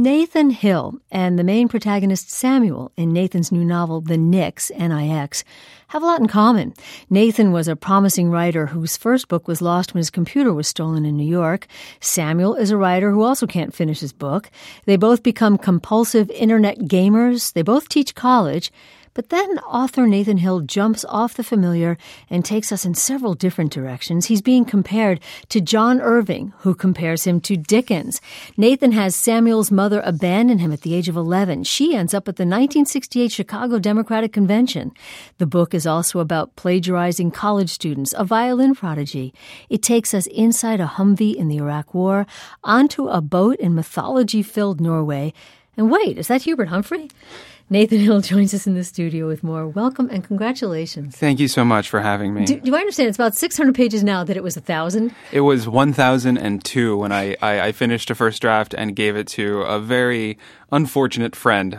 Nathan Hill and the main protagonist Samuel in Nathan's new novel, The Nix, N-I-X, have a lot in common. Nathan was a promising writer whose first book was lost when his computer was stolen in New York. Samuel is a writer who also can't finish his book. They both become compulsive internet gamers. They both teach college. But then author Nathan Hill jumps off the familiar and takes us in several different directions. He's being compared to John Irving, who compares him to Dickens. Nathan has Samuel's mother abandon him at the age of 11. She ends up at the 1968 Chicago Democratic Convention. The book is also about plagiarizing college students, a violin prodigy. It takes us inside a Humvee in the Iraq War, onto a boat in mythology-filled Norway. And wait, is that Hubert Humphrey? Nathan Hill joins us in the studio with more. Welcome and congratulations. Thank you so much for having me. Do I understand it's about 600 pages now that it was 1,000? It was 1,002 when I finished a first draft and gave it to a very unfortunate friend.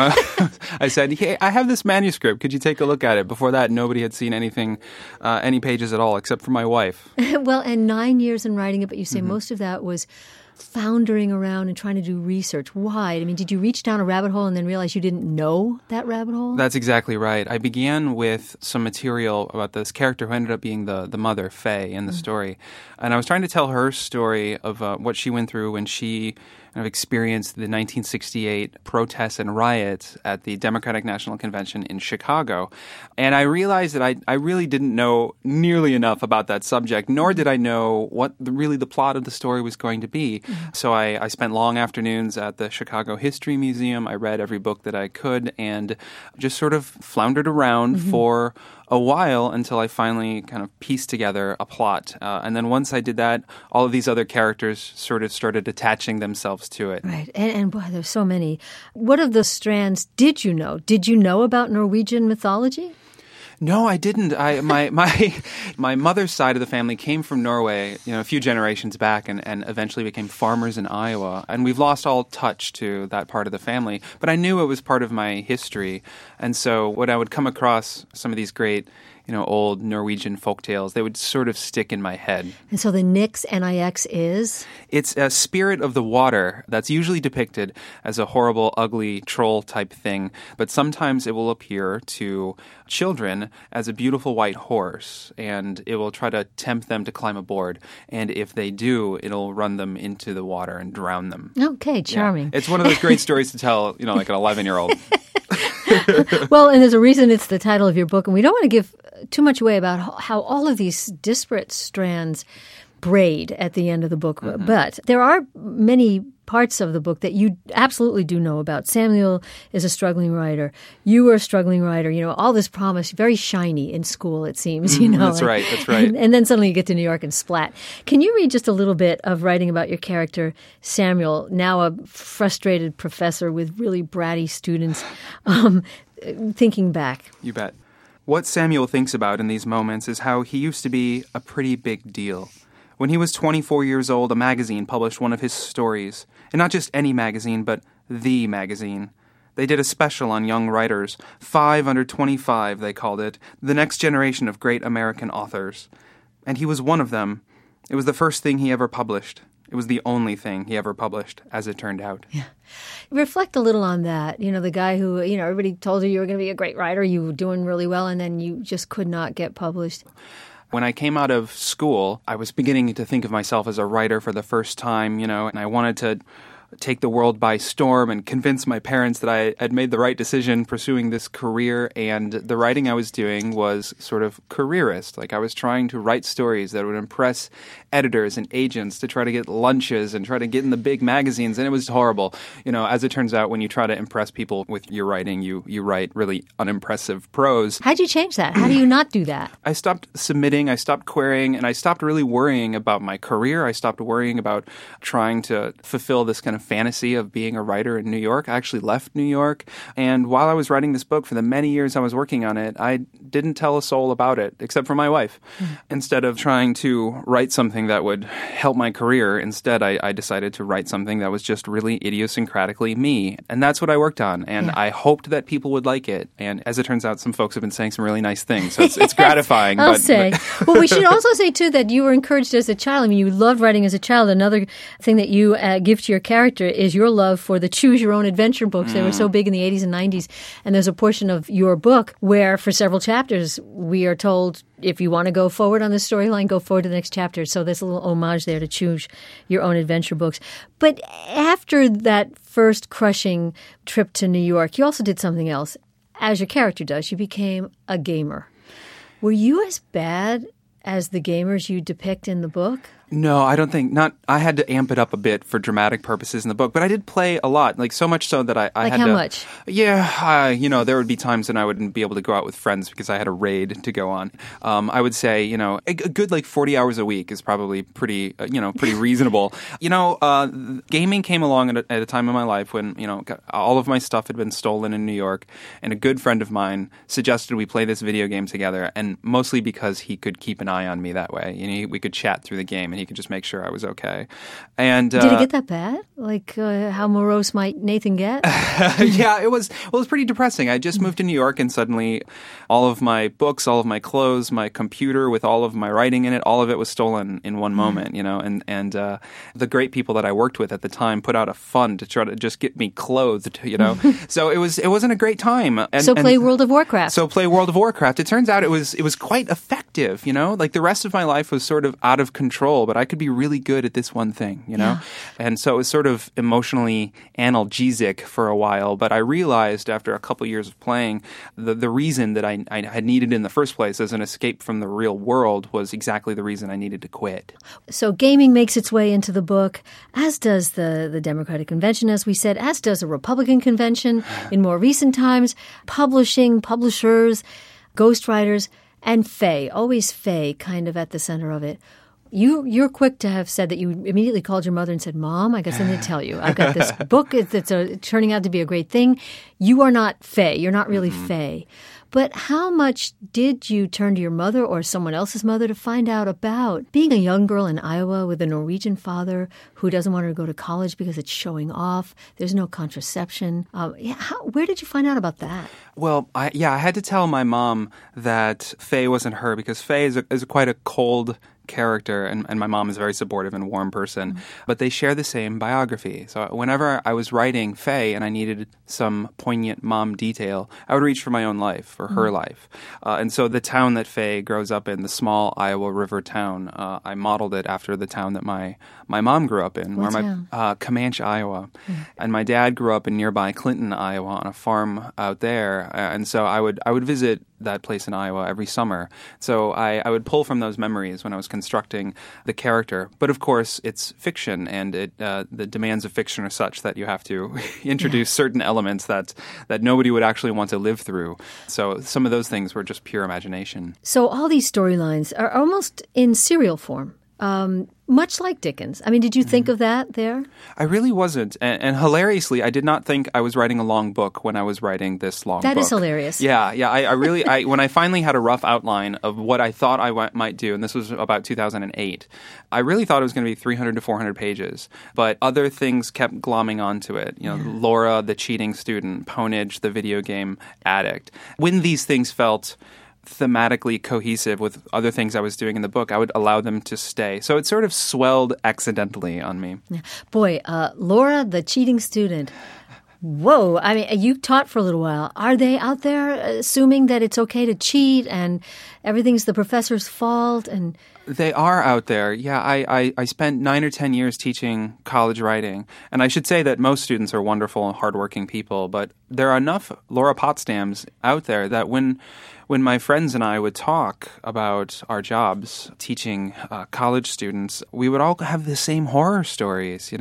I said, hey, I have this manuscript. Could you take a look at it? Before that, nobody had seen anything, any pages at all, except for my wife. Well, and 9 years in writing it, but you say most of that was floundering around and trying to do research. Why? I mean, did you reach down a rabbit hole and then realize you didn't know that rabbit hole? That's exactly right. I began with some material about this character who ended up being the mother, Faye, in the story. And I was trying to tell her story of what she went through when she experienced the 1968 protests and riots at the Democratic National Convention in Chicago. And I realized that I really didn't know nearly enough about that subject, nor did I know what really the plot of the story was going to be. So I spent long afternoons at the Chicago History Museum. I read every book that I could and just sort of floundered around for a while until I finally kind of pieced together a plot. And then once I did that, all of these other characters sort of started attaching themselves to it. Right. And boy, there's so many. What of the strands did you know? Did you know about Norwegian mythology? No, I didn't. My mother's side of the family came from Norway, a few generations back, and eventually became farmers in Iowa. And we've lost all touch to that part of the family. But I knew it was part of my history. And so when I would come across some of these great, old Norwegian folktales, they would sort of stick in my head. And so the Nix, N-I-X, is? It's a spirit of the water that's usually depicted as a horrible, ugly troll type thing. But sometimes it will appear to children as a beautiful white horse, and it will try to tempt them to climb aboard. And if they do, it'll run them into the water and drown them. Okay, charming. Yeah. It's one of those great stories to tell, like an 11-year-old. Well, and there's a reason it's the title of your book, and we don't want to give too much away about how all of these disparate strands braid at the end of the book. But there are many parts of the book that you absolutely do know about. Samuel is a struggling writer. You are a struggling writer. All this promise, very shiny in school, it seems. That's right. And then suddenly you get to New York and splat. Can you read just a little bit of writing about your character, Samuel, now a frustrated professor with really bratty students, thinking back? You bet. What Samuel thinks about in these moments is how he used to be a pretty big deal. When he was 24 years old, a magazine published one of his stories. And not just any magazine, but the magazine. They did a special on young writers. 5 Under 25, they called it. The next generation of great American authors. And he was one of them. It was the first thing he ever published. It was the only thing he ever published, as it turned out. Yeah. Reflect a little on that. The guy who, everybody told you were going to be a great writer, you were doing really well, and then you just could not get published. When I came out of school, I was beginning to think of myself as a writer for the first time, and I wanted to take the world by storm and convince my parents that I had made the right decision pursuing this career. And the writing I was doing was sort of careerist. Like I was trying to write stories that would impress editors and agents to try to get lunches and try to get in the big magazines. And it was horrible. As it turns out, when you try to impress people with your writing, you write really unimpressive prose. How'd you change that? How do you not do that? I stopped submitting, I stopped querying, and I stopped really worrying about my career. I stopped worrying about trying to fulfill this kind of fantasy of being a writer in New York. I actually left New York, and while I was writing this book for the many years I was working on it, I didn't tell a soul about it, except for my wife. Instead of trying to write something that would help my career, instead I decided to write something that was just really idiosyncratically me, and that's what I worked on, and I hoped that people would like it, and as it turns out, some folks have been saying some really nice things, so it's gratifying. Well, we should also say, too, that you were encouraged as a child. I mean, you loved writing as a child. Another thing that you give to your character character is your love for the choose your own adventure books. They were so big in the 80s and 90s. And there's a portion of your book where for several chapters we are told, if you want to go forward on the storyline, go forward to the next chapter. So there's a little homage there to choose your own adventure books. But after that first crushing trip to New York, you also did something else. As your character does, you became a gamer. Were you as bad as the gamers you depict in the book? No, I don't think not. I had to amp it up a bit for dramatic purposes in the book, but I did play a lot, like so much so that I like had how to. Much? Yeah, there would be times when I wouldn't be able to go out with friends because I had a raid to go on. I would say, a good like 40 hours a week is probably pretty reasonable. Gaming came along at a time in my life when all of my stuff had been stolen in New York, and a good friend of mine suggested we play this video game together, and mostly because he could keep an eye on me that way. We could chat through the game, and he could just make sure I was okay. And did it get that bad? Like how morose might Nathan get? Yeah, it was pretty depressing. I just moved to New York, and suddenly all of my books, all of my clothes, my computer with all of my writing in it, all of it was stolen in one moment. And the great people that I worked with at the time put out a fund to try to just get me clothed. So it wasn't a great time. Play World of Warcraft. So play World of Warcraft. It turns out it was quite effective. Like the rest of my life was sort of out of control, but I could be really good at this one thing. Yeah. And so it was sort of emotionally analgesic for a while. But I realized after a couple years of playing, the reason that I had needed in the first place as an escape from the real world was exactly the reason I needed to quit. So gaming makes its way into the book, as does the Democratic Convention, as we said, as does a Republican convention in more recent times, publishing, publishers, ghostwriters, and Faye, always Faye kind of at the center of it. You're quick to have said that you immediately called your mother and said, Mom, I got something to tell you. I've got this book that's turning out to be a great thing. You are not Faye. You're not really Faye. But how much did you turn to your mother or someone else's mother to find out about being a young girl in Iowa with a Norwegian father who doesn't want her to go to college because it's showing off? There's no contraception. Where did you find out about that? Well, I had to tell my mom that Faye wasn't her because Faye is quite a cold character, and my mom is a very supportive and warm person, but they share the same biography. So whenever I was writing Faye and I needed some poignant mom detail, I would reach for my own life or her life. And so the town that Faye grows up in, the small Iowa River town, I modeled it after the town that my mom grew up in, Comanche, Iowa. And my dad grew up in nearby Clinton, Iowa, on a farm out there. And so I would visit that place in Iowa every summer. So I would pull from those memories when I was constructing the character. But of course, it's fiction, and the demands of fiction are such that you have to introduce certain elements that nobody would actually want to live through. So some of those things were just pure imagination. So all these storylines are almost in serial form. Much like Dickens. I mean, did you think of that there? I really wasn't. And hilariously, I did not think I was writing a long book when I was writing this long book. That is hilarious. Yeah. I really, when I finally had a rough outline of what I thought I might do, and this was about 2008, I really thought it was going to be 300 to 400 pages. But other things kept glomming onto it. Laura, the cheating student, Ponage, the video game addict. When these things felt thematically cohesive with other things I was doing in the book, I would allow them to stay. So it sort of swelled accidentally on me. Yeah. Boy, Laura, the cheating student. Whoa. I mean, you taught for a little while. Are they out there assuming that it's okay to cheat and everything's the professor's fault? And they are out there. Yeah, I spent 9 or 10 years teaching college writing. And I should say that most students are wonderful and hardworking people, but there are enough Laura Potsdams out there that when my friends and I would talk about our jobs teaching college students, we would all have the same horror stories,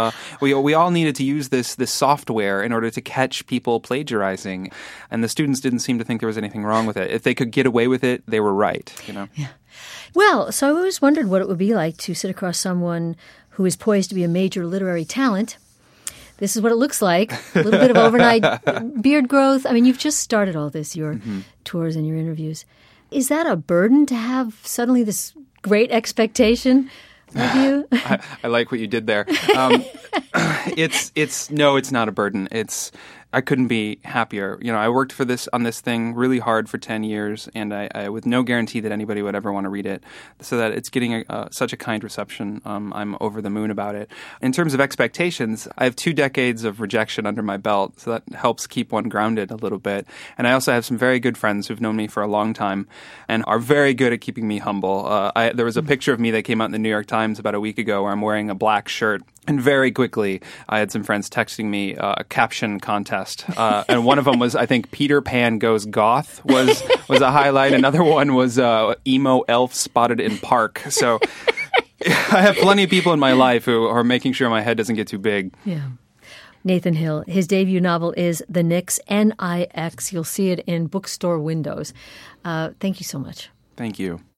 We all needed to use this software in order to catch people plagiarizing. And the students didn't seem to think there was anything wrong with it. If they could get away with it, they were right, Yeah. Well, so I always wondered what it would be like to sit across someone who is poised to be a major literary talent. This is what it looks like. A little bit of overnight beard growth. I mean, you've just started all this, your tours and your interviews. Is that a burden to have suddenly this great expectation of you? I like what you did there. It's not a burden. It's I couldn't be happier. I worked on this thing really hard for 10 years, and I with no guarantee that anybody would ever want to read it, so that it's getting such a kind reception. I'm over the moon about it. In terms of expectations, I have 2 decades of rejection under my belt, so that helps keep one grounded a little bit. And I also have some very good friends who've known me for a long time and are very good at keeping me humble. There was a picture of me that came out in the New York Times about a week ago where I'm wearing a black shirt. And very quickly, I had some friends texting me a caption contest. And one of them was, I think, Peter Pan Goes Goth was a highlight. Another one was emo elf spotted in park. So I have plenty of people in my life who are making sure my head doesn't get too big. Yeah. Nathan Hill, his debut novel is The Nix, N-I-X. You'll see it in bookstore windows. Thank you so much. Thank you.